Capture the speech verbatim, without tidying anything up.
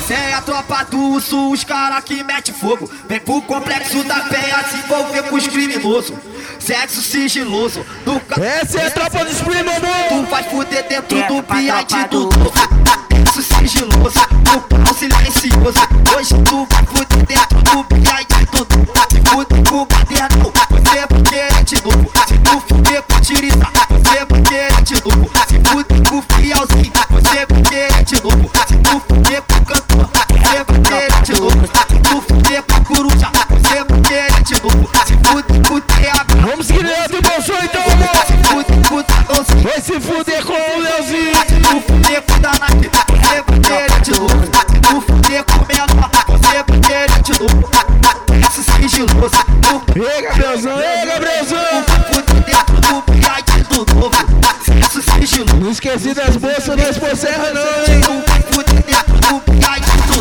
Cê é a tropa do urso, os cara que mete fogo. Vem pro complexo da penha se envolver com os criminosos. Sexo sigiloso, nunca. Essa é a tropa dos primos, Tu vai fuder dentro do piante do sexo sigiloso, no pau silencioso. Hoje tu vai fuder dentro do piante.